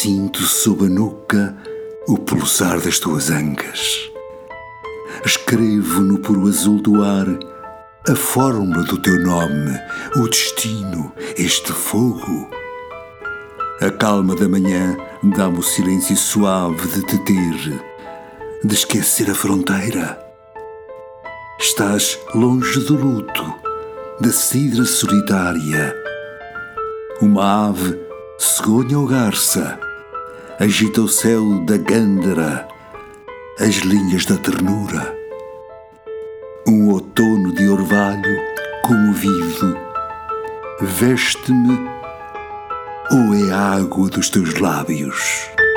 Sinto sob a nuca o pulsar das tuas ancas. Escrevo no puro azul do ar a fórmula do teu nome, o destino, este fogo. A calma da manhã dá-me o silêncio suave de te ter, de esquecer a fronteira. Estás longe do luto, da cidra solitária. Uma ave, cegonha ou garça, agita o céu da Gândara, as linhas da ternura. Um outono de orvalho comovido veste-me ou é a água dos teus lábios?